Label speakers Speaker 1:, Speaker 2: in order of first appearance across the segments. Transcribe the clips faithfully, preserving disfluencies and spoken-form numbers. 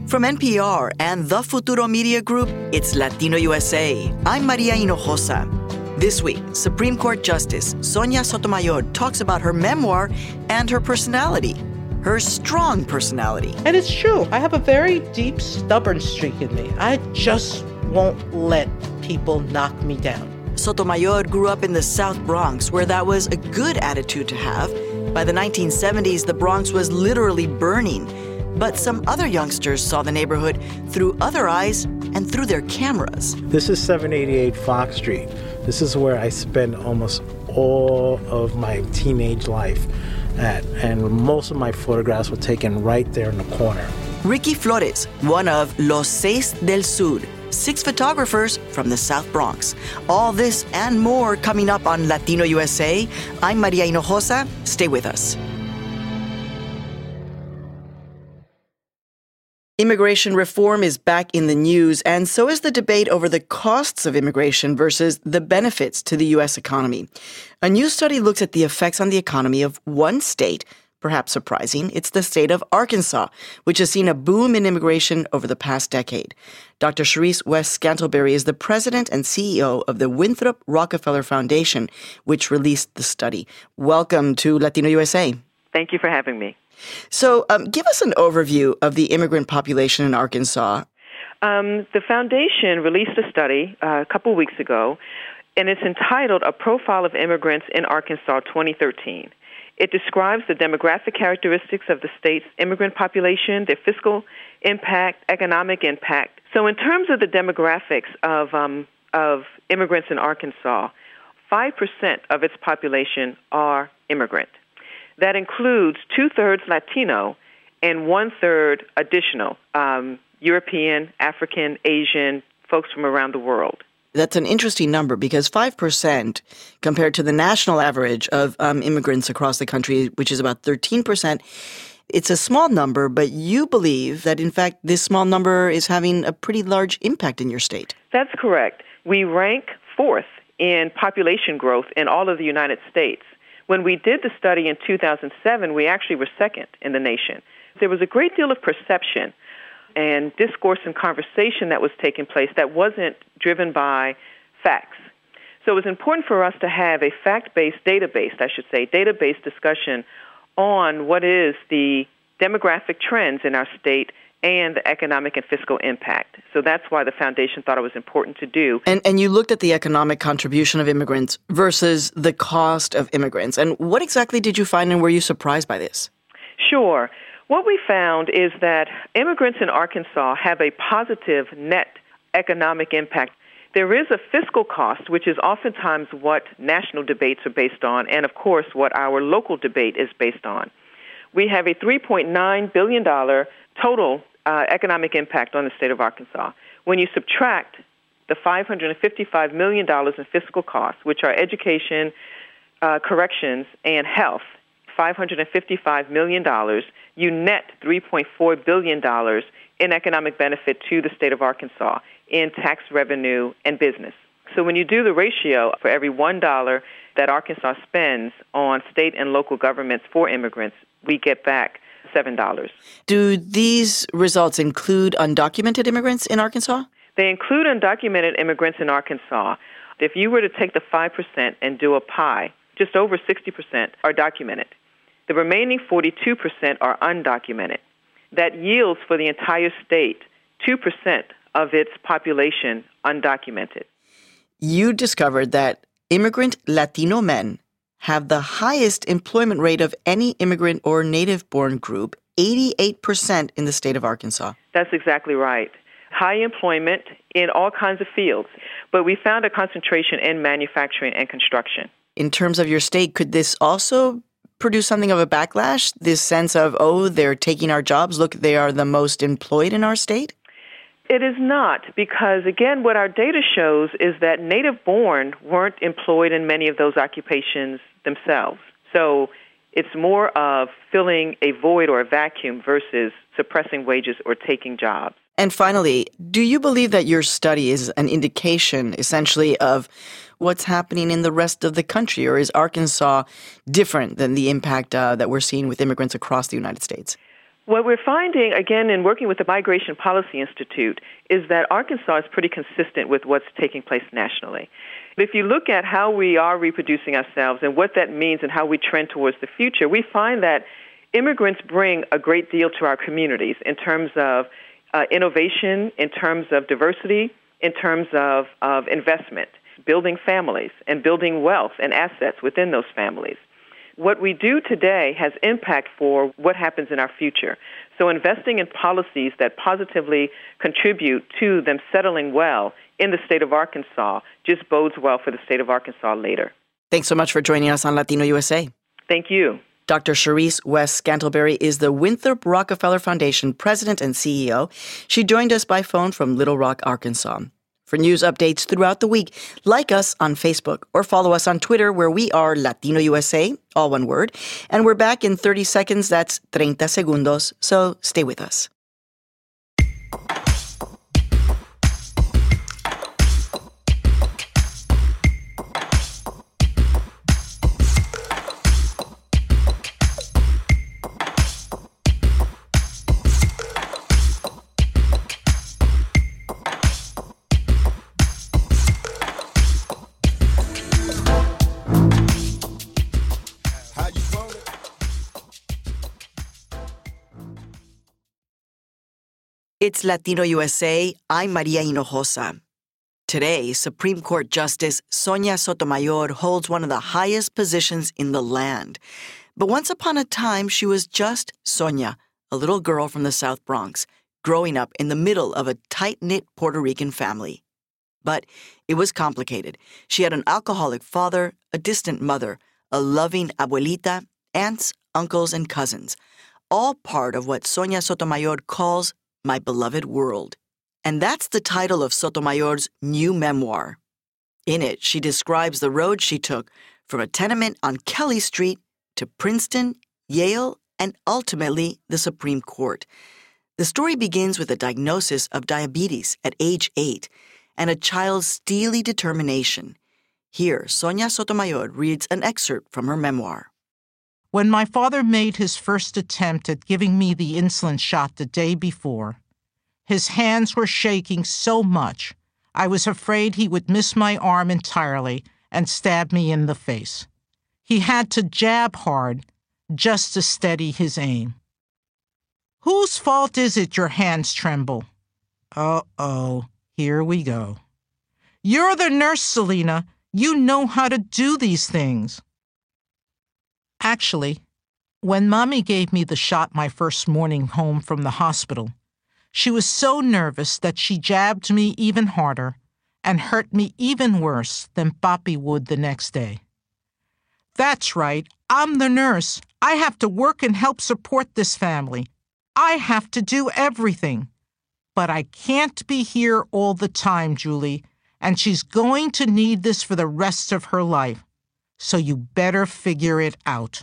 Speaker 1: From N P R and the Futuro Media Group, it's Latino U S A. I'm Maria Hinojosa. This week, Supreme Court Justice Sonia Sotomayor talks about her memoir and her personality, her strong personality.
Speaker 2: And it's true. I have a very deep, stubborn streak in me. I just won't let people knock me down.
Speaker 1: Sotomayor grew up in the South Bronx, where that was a good attitude to have. By the nineteen seventies, the Bronx was literally burning. But some other youngsters saw the neighborhood through other eyes and through their cameras.
Speaker 3: This is seven eighty-eight Fox Street. This is where I spent almost all of my teenage life at, and most of my photographs were taken right there in the corner.
Speaker 1: Ricky Flores, one of Los Seis del Sur, six photographers from the South Bronx. All this and more coming up on Latino U S A. I'm Maria Hinojosa. Stay with us. Immigration reform is back in the news, and so is the debate over the costs of immigration versus the benefits to the U S economy. A new study looks at the effects on the economy of one state, perhaps surprising. It's the state of Arkansas, which has seen a boom in immigration over the past decade. Doctor Cherise West Scantlebury is the president and C E O of the Winthrop Rockefeller Foundation, which released the study. Welcome to Latino U S A.
Speaker 4: Thank you for having me.
Speaker 1: So um, give us an overview of the immigrant population in Arkansas.
Speaker 4: Um, the foundation released a study uh, a couple weeks ago, and it's entitled A Profile of Immigrants in Arkansas twenty thirteen. It describes the demographic characteristics of the state's immigrant population, their fiscal impact, economic impact. So in terms of the demographics of, um, of immigrants in Arkansas, five percent of its population are immigrant. That includes two-thirds Latino and one-third additional, um, European, African, Asian, folks from around the world.
Speaker 1: That's an interesting number because five percent compared to the national average of um, immigrants across the country, which is about thirteen percent, it's a small number, but you believe that, in fact, this small number is having a pretty large impact in your state.
Speaker 4: That's correct. We rank fourth in population growth in all of the United States. When we did the study in two thousand seven, we actually were second in the nation. There was a great deal of perception and discourse and conversation that was taking place that wasn't driven by facts. So it was important for us to have a fact-based, database, I should say, database discussion on what is the demographic trends in our state and the economic and fiscal impact. So that's why the foundation thought it was important to do.
Speaker 1: And and you looked at the economic contribution of immigrants versus the cost of immigrants. And what exactly did you find, and were you surprised by this?
Speaker 4: Sure. What we found is that immigrants in Arkansas have a positive net economic impact. There is a fiscal cost, which is oftentimes what national debates are based on, and of course what our local debate is based on. We have a three point nine billion dollars total uh, economic impact on the state of Arkansas. When you subtract the five hundred fifty-five million dollars in fiscal costs, which are education, uh, corrections, and health, five hundred fifty-five million dollars, you net three point four billion dollars in economic benefit to the state of Arkansas in tax revenue and business. So when you do the ratio for every one dollar that Arkansas spends on state and local governments for immigrants, we get back seven dollars.
Speaker 1: Do these results include undocumented immigrants in Arkansas?
Speaker 4: They include undocumented immigrants in Arkansas. If you were to take the five percent and do a pie, just over sixty percent are documented. The remaining forty-two percent are undocumented. That yields for the entire state two percent of its population undocumented.
Speaker 1: You discovered that immigrant Latino men have the highest employment rate of any immigrant or native-born group, eighty-eight percent in the state of Arkansas.
Speaker 4: That's exactly right. High employment in all kinds of fields, but we found a concentration in manufacturing and construction.
Speaker 1: In terms of your state, could this also produce something of a backlash, this sense of, oh, they're taking our jobs, look, they are the most employed in our state?
Speaker 4: It is not, because, again, what our data shows is that native-born weren't employed in many of those occupations themselves. So it's more of filling a void or a vacuum versus suppressing wages or taking jobs.
Speaker 1: And finally, do you believe that your study is an indication, essentially, of what's happening in the rest of the country, or is Arkansas different than the impact uh, that we're seeing with immigrants across the United States?
Speaker 4: What we're finding, again, in working with the Migration Policy Institute, is that Arkansas is pretty consistent with what's taking place nationally. If you look at how we are reproducing ourselves and what that means and how we trend towards the future, we find that immigrants bring a great deal to our communities in terms of uh, innovation, in terms of diversity, in terms of, of investment, building families and building wealth and assets within those families. What we do today has impact for what happens in our future. So investing in policies that positively contribute to them settling well in the state of Arkansas just bodes well for the state of Arkansas later.
Speaker 1: Thanks so much for joining us on Latino U S A.
Speaker 4: Thank you.
Speaker 1: Doctor Cherise West Scantlebury is the Winthrop Rockefeller Foundation president and C E O. She joined us by phone from Little Rock, Arkansas. For news updates throughout the week, like us on Facebook or follow us on Twitter, where we are Latino U S A, all one word. And we're back in thirty seconds. That's treinta segundos. So stay with us. It's Latino U S A. I'm Maria Hinojosa. Today, Supreme Court Justice Sonia Sotomayor holds one of the highest positions in the land. But once upon a time, she was just Sonia, a little girl from the South Bronx, growing up in the middle of a tight-knit Puerto Rican family. But it was complicated. She had an alcoholic father, a distant mother, a loving abuelita, aunts, uncles, and cousins, all part of what Sonia Sotomayor calls My Beloved World. And that's the title of Sotomayor's new memoir. In it, she describes the road she took from a tenement on Kelly Street to Princeton, Yale, and ultimately the Supreme Court. The story begins with a diagnosis of diabetes at age eight and a child's steely determination. Here, Sonia Sotomayor reads an excerpt from her memoir.
Speaker 2: When my father made his first attempt at giving me the insulin shot the day before, his hands were shaking so much I was afraid he would miss my arm entirely and stab me in the face. He had to jab hard just to steady his aim. Whose fault is it your hands tremble? Uh-oh, here we go. You're the nurse, Selena. You know how to do these things. Actually, when Mommy gave me the shot my first morning home from the hospital, she was so nervous that she jabbed me even harder and hurt me even worse than Papi would the next day. That's right, I'm the nurse. I have to work and help support this family. I have to do everything. But I can't be here all the time, Julie, and she's going to need this for the rest of her life. So you better figure it out.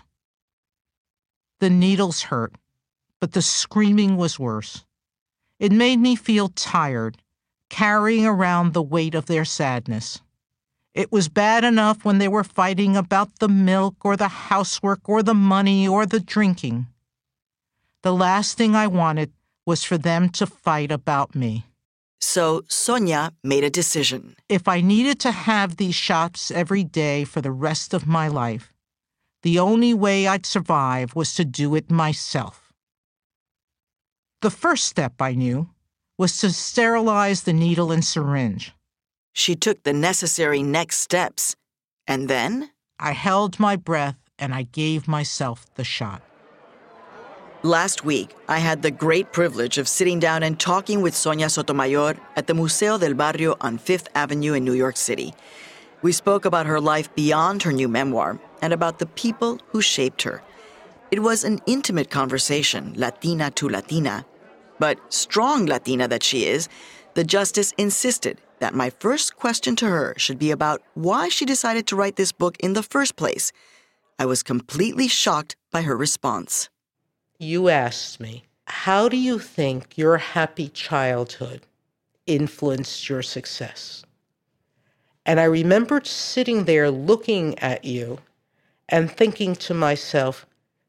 Speaker 2: The needles hurt, but the screaming was worse. It made me feel tired, carrying around the weight of their sadness. It was bad enough when they were fighting about the milk or the housework or the money or the drinking. The last thing I wanted was for them to fight about me.
Speaker 1: So Sonia made a decision.
Speaker 2: If I needed to have these shots every day for the rest of my life, the only way I'd survive was to do it myself. The first step, I knew, was to sterilize the needle and syringe.
Speaker 1: She took the necessary next steps. And then?
Speaker 2: I held my breath and I gave myself the shot.
Speaker 1: Last week, I had the great privilege of sitting down and talking with Sonia Sotomayor at the Museo del Barrio on Fifth Avenue in New York City. We spoke about her life beyond her new memoir and about the people who shaped her. It was an intimate conversation, Latina to Latina. But strong Latina that she is, the justice insisted that my first question to her should be about why she decided to write this book in the first place. I was completely shocked by her response.
Speaker 2: You asked me, how do you think your happy childhood influenced your success? And I remembered sitting there looking at you and thinking to myself,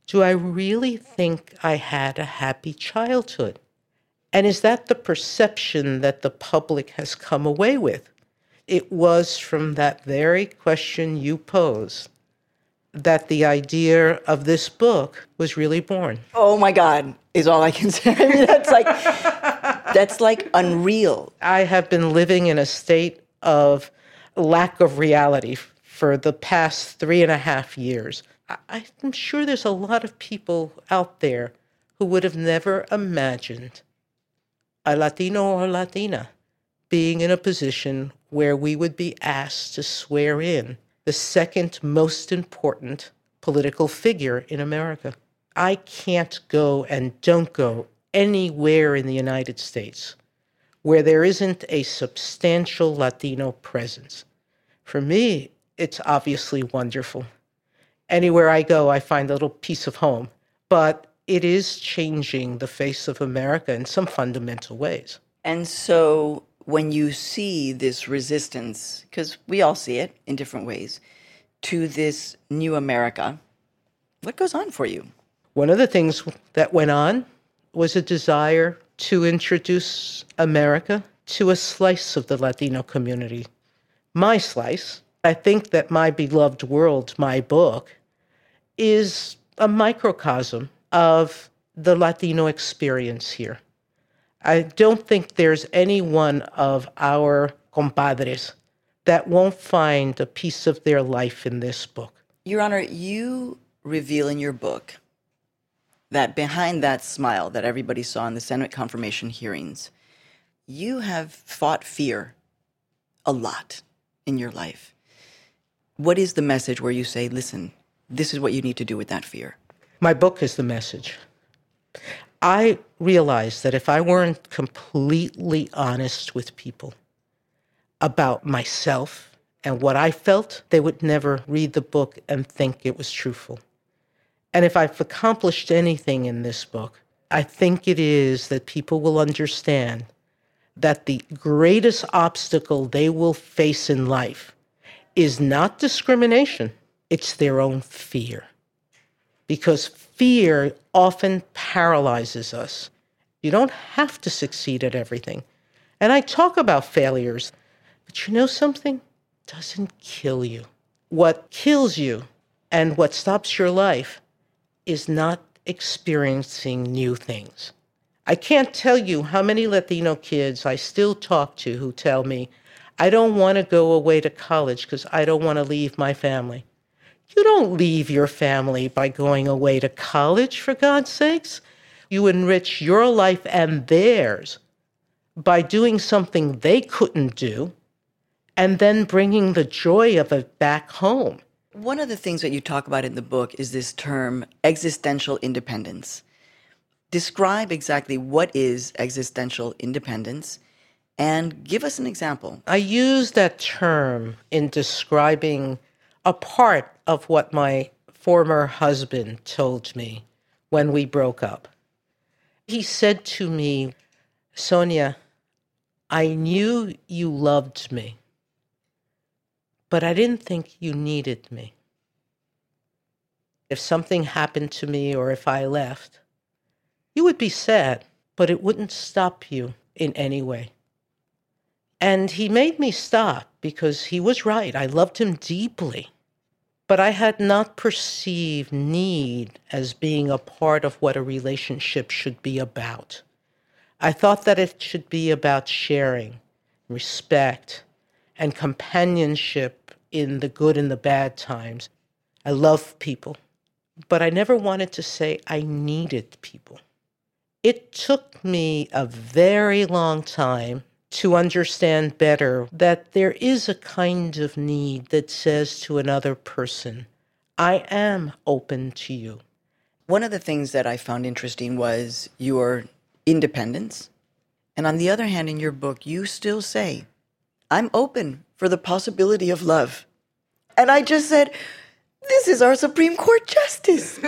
Speaker 2: Do I really think I had a happy childhood? And is that the perception that the public has come away with? It was from that very question you pose that the idea of this book was really born.
Speaker 1: Oh my God, is all I can say. I mean, that's like, that's like unreal.
Speaker 2: I have been living in a state of lack of reality for the past three and a half years. I, I'm sure there's a lot of people out there who would have never imagined a Latino or Latina being in a position where we would be asked to swear in the second most important political figure in America. I can't go and don't go anywhere in the United States where there isn't a substantial Latino presence. For me, it's obviously wonderful. Anywhere I go, I find a little piece of home. But it is changing the face of America in some fundamental ways.
Speaker 1: And so when you see this resistance, because we all see it in different ways, to this new America, what goes on for you?
Speaker 2: One of the things that went on was a desire to introduce America to a slice of the Latino community. My slice. I think that My Beloved World, my book, is a microcosm of the Latino experience here. I don't think there's any one of our compadres that won't find a piece of their life in this book.
Speaker 1: Your Honor, you reveal in your book that behind that smile that everybody saw in the Senate confirmation hearings, you have fought fear a lot in your life. What is the message where you say, listen, this is what you need to do with that fear?
Speaker 2: My book is the message. I realized that if I weren't completely honest with people about myself and what I felt, they would never read the book and think it was truthful. And if I've accomplished anything in this book, I think it is that people will understand that the greatest obstacle they will face in life is not discrimination, it's their own fear. Because fear often paralyzes us. You don't have to succeed at everything. And I talk about failures, but you know something? It doesn't kill you. What kills you and what stops your life is not experiencing new things. I can't tell you how many Latino kids I still talk to who tell me, I don't want to go away to college because I don't want to leave my family. You don't leave your family by going away to college, for God's sakes. You enrich your life and theirs by doing something they couldn't do and then bringing the joy of it back home.
Speaker 1: One of the things that you talk about in the book is this term existential independence. Describe exactly what is existential independence and give us an example.
Speaker 2: I use that term in describing a part of what my former husband told me when we broke up. He said to me, Sonia, I knew you loved me, but I didn't think you needed me. If something happened to me or if I left, you would be sad, but it wouldn't stop you in any way. And he made me stop because he was right. I loved him deeply. But I had not perceived need as being a part of what a relationship should be about. I thought that it should be about sharing, respect, and companionship in the good and the bad times. I love people, but I never wanted to say I needed people. It took me a very long time to understand better that there is a kind of need that says to another person, I am open to you.
Speaker 1: One of the things that I found interesting was your independence. And on the other hand, in your book, you still say, I'm open for the possibility of love. And I just said, this is our Supreme Court justice.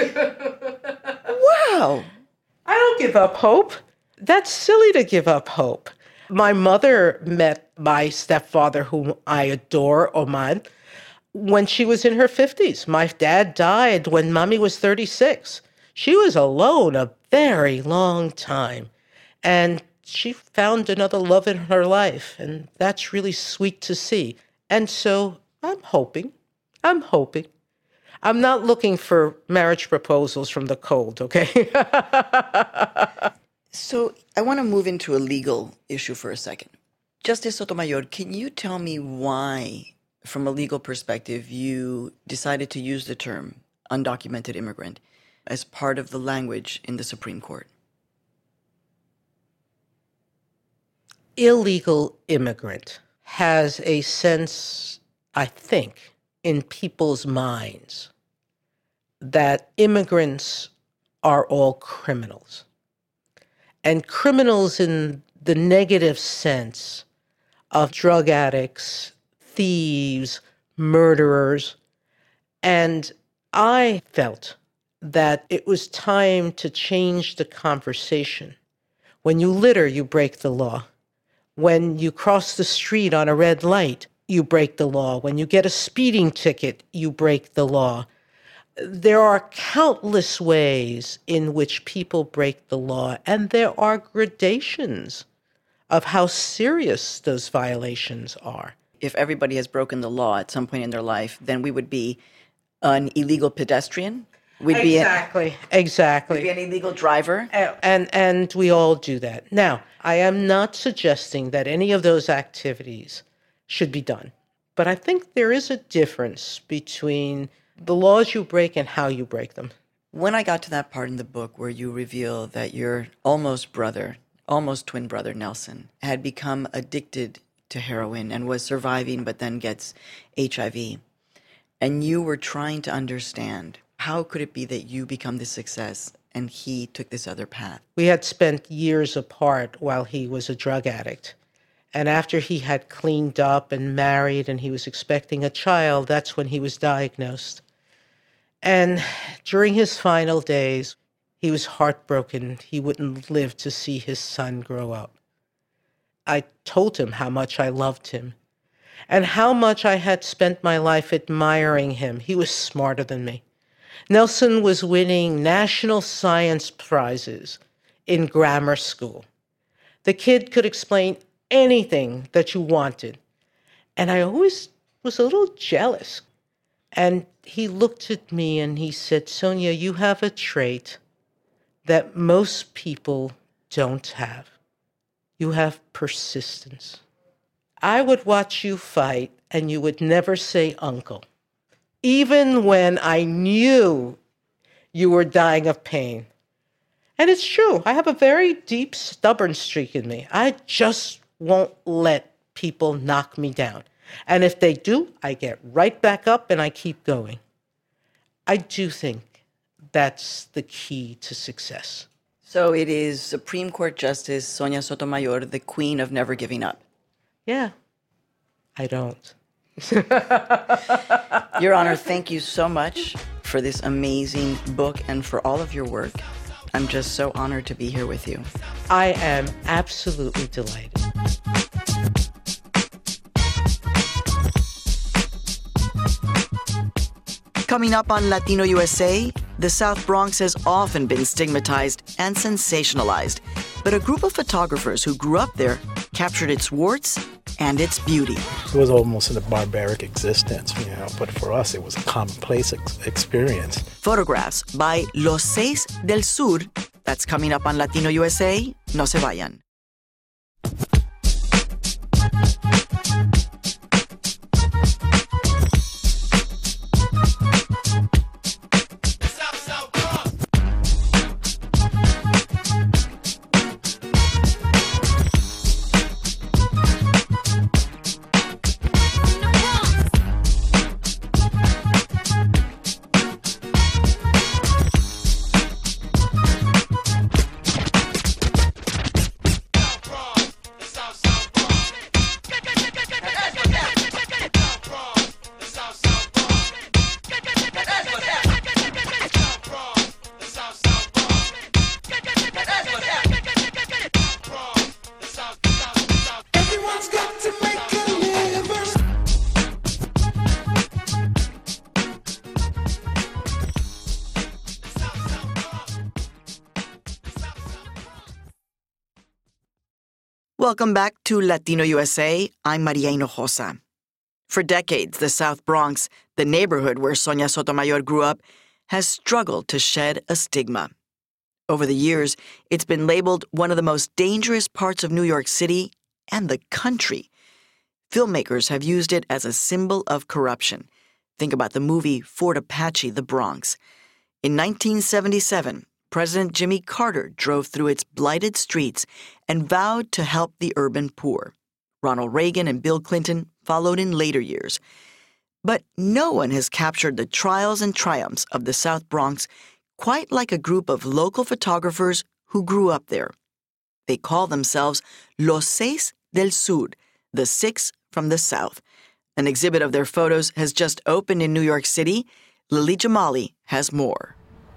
Speaker 1: Wow.
Speaker 2: I don't give up hope. That's silly to give up hope. My mother met my stepfather, whom I adore, Oman, when she was in her fifties. My dad died when Mommy was thirty-six.
Speaker 5: She was alone a very long time, and she found another love in her life, and that's really sweet to see. And so I'm hoping, I'm hoping. I'm not looking for marriage proposals from the cold, okay?
Speaker 1: So I want to move into a legal issue for a second. Justice Sotomayor, can you tell me why, from a legal perspective, you decided to use the term undocumented immigrant as part of the language in the Supreme Court?
Speaker 5: Illegal immigrant has a sense, I think, in people's minds that immigrants are all criminals. And criminals in the negative sense of drug addicts, thieves, murderers. And I felt that it was time to change the conversation. When you litter, you break the law. When you cross the street on a red light, you break the law. When you get a speeding ticket, you break the law. There are countless ways in which people break the law, and there are gradations of how serious those violations are.
Speaker 1: If everybody has broken the law at some point in their life, then we would be an illegal pedestrian. We'd
Speaker 5: exactly,
Speaker 1: be a,
Speaker 5: exactly.
Speaker 1: We'd be an illegal driver.
Speaker 5: And, and and we all do that. Now, I am not suggesting that any of those activities should be done, but I think there is a difference between the laws you break and how you break them.
Speaker 1: When I got to that part in the book where you reveal that your almost brother, almost twin brother, Nelson, had become addicted to heroin and was surviving but then gets H I V, and you were trying to understand, how could it be that you become this success and he took this other path?
Speaker 5: We had spent years apart while he was a drug addict. And after he had cleaned up and married and he was expecting a child, that's when he was diagnosed. And during his final days, he was heartbroken. He wouldn't live to see his son grow up. I told him how much I loved him and how much I had spent my life admiring him. He was smarter than me. Nelson was winning national science prizes in grammar school. The kid could explain anything that you wanted. And I always was a little jealous. And he looked at me and he said, Sonia, you have a trait that most people don't have. You have persistence. I would watch you fight and you would never say uncle, even when I knew you were dying of pain. And it's true. I have a very deep, stubborn streak in me. I just won't let people knock me down. And if they do, I get right back up and I keep going. I do think that's the key to success.
Speaker 1: So it is Supreme Court Justice Sonia Sotomayor, the queen of never giving up.
Speaker 5: Yeah, I don't.
Speaker 1: Your Honor, thank you so much for this amazing book and for all of your work. I'm just so honored to be here with you.
Speaker 5: I am absolutely delighted.
Speaker 1: Coming up on Latino U S A, the South Bronx has often been stigmatized and sensationalized, but a group of photographers who grew up there captured its warts and its beauty.
Speaker 3: It was almost a barbaric existence, you know, but for us it was a commonplace ex- experience.
Speaker 1: Photographs by Los Seis del Sur. That's coming up on Latino U S A. No se vayan. Welcome back to Latino U S A. I'm Maria Hinojosa. For decades, the South Bronx, the neighborhood where Sonia Sotomayor grew up, has struggled to shed a stigma. Over the years, it's been labeled one of the most dangerous parts of New York City and the country. Filmmakers have used it as a symbol of corruption. Think about the movie Fort Apache, The Bronx. In nineteen seventy-seven, President Jimmy Carter drove through its blighted streets and vowed to help the urban poor. Ronald Reagan and Bill Clinton followed in later years. But no one has captured the trials and triumphs of the South Bronx quite like a group of local photographers who grew up there. They call themselves Los Seis del Sur, the Six from the South. An exhibit of their photos has just opened in New York City. Lily Jamali has more.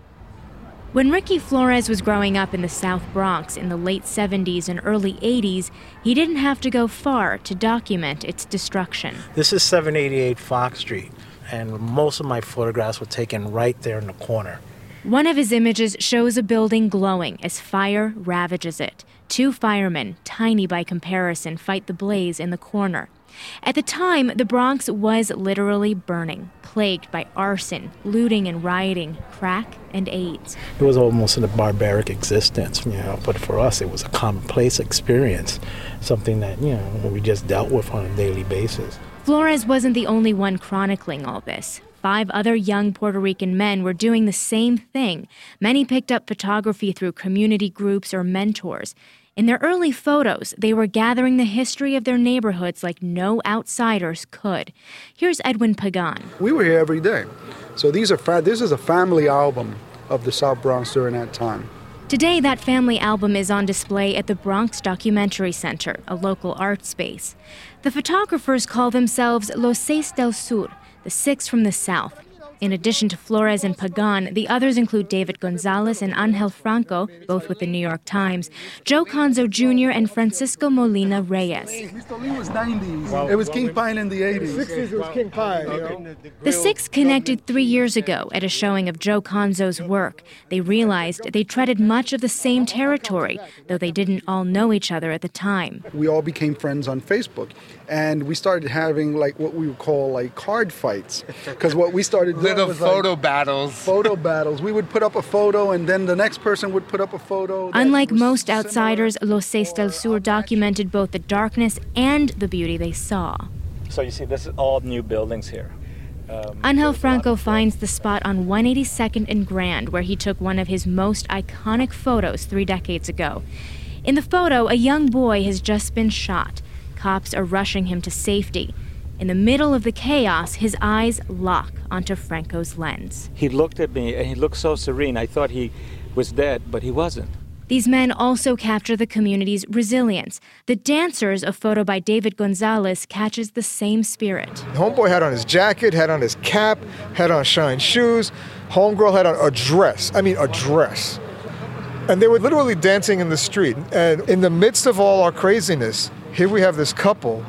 Speaker 6: When Ricky Flores was growing up in the South Bronx in the late seventies and early eighties, he didn't have to go far to document its destruction.
Speaker 3: This is seven eighty-eight Fox Street, and most of my photographs were taken right there in the corner.
Speaker 6: One of his images shows a building glowing as fire ravages it. Two firemen, tiny by comparison, fight the blaze in the corner. At the time, the Bronx was literally burning, plagued by arson, looting and rioting, crack and AIDS.
Speaker 3: It was almost a barbaric existence, you know, but for us it was a commonplace experience, something that, you know, we just dealt with on a daily basis.
Speaker 6: Flores wasn't the only one chronicling all this. Five other young Puerto Rican men were doing the same thing. Many picked up photography through community groups or mentors. In their early photos, they were gathering the history of their neighborhoods like no outsiders could. Here's Edwin Pagan.
Speaker 7: We were here every day. So these are fa- this is a family album of the South Bronx during that time.
Speaker 6: Today, that family album is on display at the Bronx Documentary Center, a local art space. The photographers call themselves Los Seis del Sur, the Six from the South. In addition to Flores and Pagan, the others include David Gonzalez and Angel Franco, both with the New York Times, Joe Conzo Junior and Francisco Molina Reyes.
Speaker 7: Mister Lee was nineties. It was King Pine in the eighties. The sixties was King Pine. You know?
Speaker 6: The Six connected three years ago at a showing of Joe Conzo's work. They realized they treaded much of the same territory, though they didn't all know each other at the time.
Speaker 7: We all became friends on Facebook, and we started having like what we would call like card fights, because what we started doing
Speaker 8: little
Speaker 7: was
Speaker 8: photo
Speaker 7: like
Speaker 8: battles.
Speaker 7: Photo battles. We would put up a photo, and then the next person would put up a photo.
Speaker 6: Unlike most outsiders, Los Seis del Sur documented both the darkness and the beauty they saw.
Speaker 9: So you see, this is all new buildings here.
Speaker 6: Um, Angel Franco finds the spot on one eighty-second and Grand, where he took one of his most iconic photos three decades ago. In the photo, a young boy has just been shot. Cops are rushing him to safety. In the middle of the chaos, his eyes lock onto Franco's lens.
Speaker 9: He looked at me, and he looked so serene. I thought he was dead, but he wasn't.
Speaker 6: These men also capture the community's resilience. The Dancers, a photo by David Gonzalez, catches the same spirit.
Speaker 10: Homeboy had on his jacket, had on his cap, had on shine shoes. Homegirl had on a dress. I mean, a dress. And they were literally dancing in the street. And in the midst of all our craziness, here we have this couple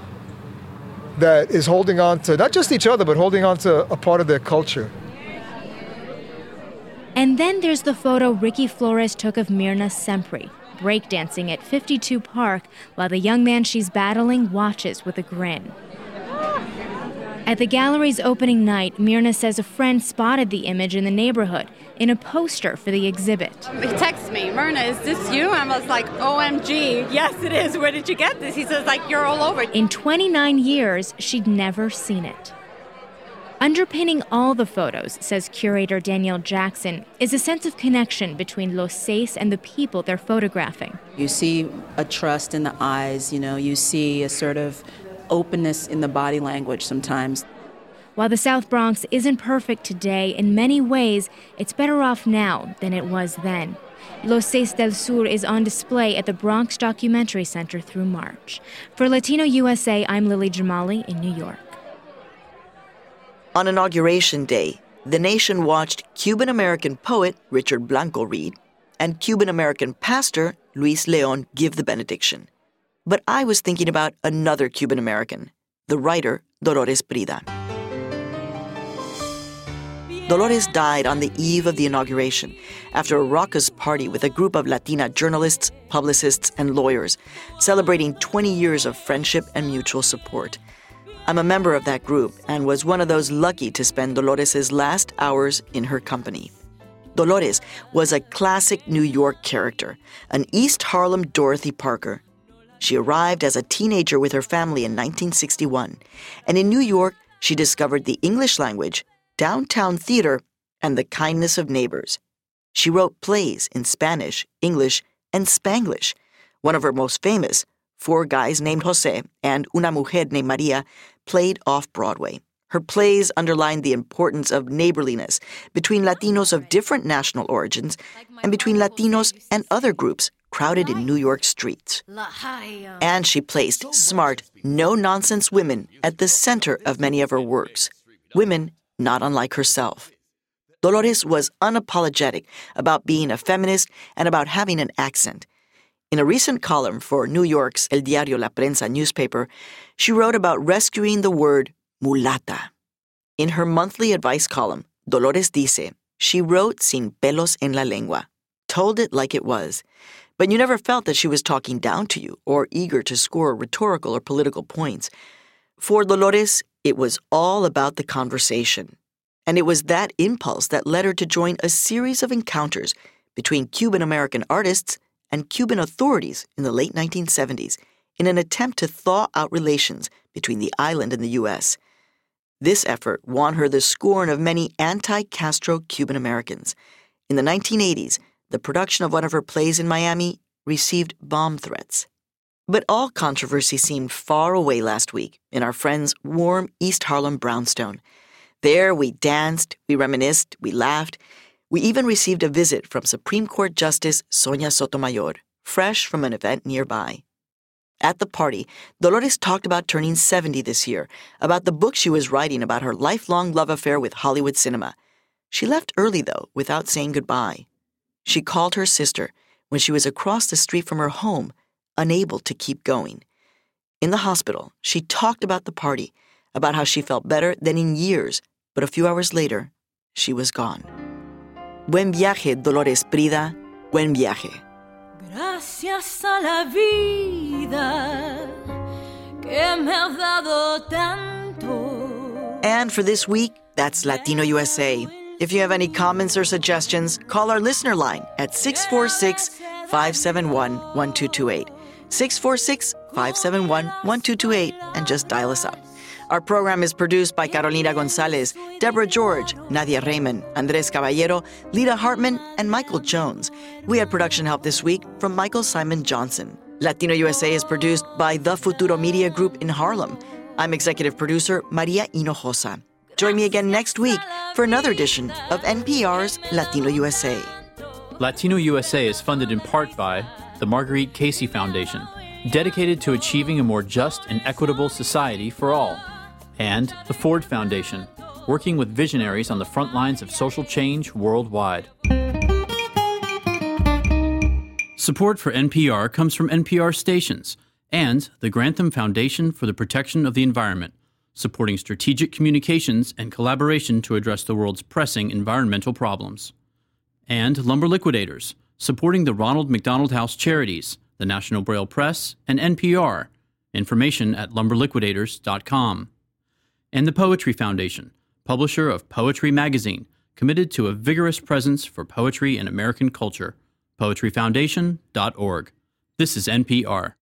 Speaker 10: that is holding on to not just each other, but holding on to a part of their culture.
Speaker 6: And then there's the photo Ricky Flores took of Myrna Sempri, breakdancing at fifty-two Park, while the young man she's battling watches with a grin. At the gallery's opening night, Myrna says a friend spotted the image in the neighborhood in a poster for the exhibit.
Speaker 11: He texted me, Myrna, is this you? And I was like, O M G, yes it is. Where did you get this? He says, like, you're all over.
Speaker 6: In twenty-nine years, she'd never seen it. Underpinning all the photos, says curator Danielle Jackson, is a sense of connection between Los Seis and the people they're photographing.
Speaker 12: You see a trust in the eyes, you know, you see a sort of openness in the body language sometimes.
Speaker 6: While the South Bronx isn't perfect today, in many ways, it's better off now than it was then. Los Seis del Sur is on display at the Bronx Documentary Center through March. For Latino U S A, I'm Lily Jamali in New York.
Speaker 1: On Inauguration Day, the nation watched Cuban-American poet Richard Blanco read and Cuban-American pastor Luis León give the benediction. But I was thinking about another Cuban-American, the writer Dolores Prida. Dolores died on the eve of the inauguration after a raucous party with a group of Latina journalists, publicists, and lawyers, celebrating twenty years of friendship and mutual support. I'm a member of that group and was one of those lucky to spend Dolores' last hours in her company. Dolores was a classic New York character, an East Harlem Dorothy Parker. She arrived as a teenager with her family in nineteen sixty-one, and in New York, she discovered the English language, downtown theater, and the kindness of neighbors. She wrote plays in Spanish, English, and Spanglish. One of her most famous, Four Guys Named Jose and Una Mujer Named Maria, played off-Broadway. Her plays underlined the importance of neighborliness between Latinos of different national origins and between Latinos and other groups crowded in New York streets. And she placed smart, no-nonsense women at the center of many of her works. Women not unlike herself. Dolores was unapologetic about being a feminist and about having an accent. In a recent column for New York's El Diario La Prensa newspaper, she wrote about rescuing the word mulata. In her monthly advice column, Dolores Dice, she wrote sin pelos en la lengua, told it like it was, but you never felt that she was talking down to you or eager to score rhetorical or political points. For Dolores, it was all about the conversation. And it was that impulse that led her to join a series of encounters between Cuban-American artists and Cuban authorities in the late nineteen seventies in an attempt to thaw out relations between the island and the U S. This effort won her the scorn of many anti-Castro Cuban-Americans. In the nineteen eighties, the production of one of her plays in Miami received bomb threats. But all controversy seemed far away last week in our friend's warm East Harlem brownstone. There we danced, we reminisced, we laughed. We even received a visit from Supreme Court Justice Sonia Sotomayor, fresh from an event nearby. At the party, Dolores talked about turning seventy this year, about the book she was writing about her lifelong love affair with Hollywood cinema. She left early, though, without saying goodbye. She called her sister when she was across the street from her home, unable to keep going. In the hospital, she talked about the party, about how she felt better than in years, but a few hours later, she was gone. Buen viaje, Dolores Prida. Buen viaje.
Speaker 8: Gracias a la vida que me ha dado tanto.
Speaker 1: And for this week, that's Latino U S A. If you have any comments or suggestions, call our listener line at six four six, five seven one, one two two eight. six four six, five seven one, one two two eight, and just dial us up. Our program is produced by Carolina Gonzalez, Deborah George, Nadia Raymond, Andres Caballero, Lita Hartman, and Michael Jones. We had production help this week from Michael Simon Johnson. Latino U S A is produced by The Futuro Media Group in Harlem. I'm executive producer Maria Hinojosa. Join me again next week for another edition of N P R's Latino U S A.
Speaker 13: Latino U S A is funded in part by the Marguerite Casey Foundation, dedicated to achieving a more just and equitable society for all, and the Ford Foundation, working with visionaries on the front lines of social change worldwide. Support for N P R comes from N P R stations and the Grantham Foundation for the Protection of the Environment, supporting strategic communications and collaboration to address the world's pressing environmental problems. And Lumber Liquidators, supporting the Ronald McDonald House Charities, the National Braille Press, and N P R. Information at lumber liquidators dot com. And the Poetry Foundation, publisher of Poetry Magazine, committed to a vigorous presence for poetry and American culture. poetry foundation dot org. This is N P R.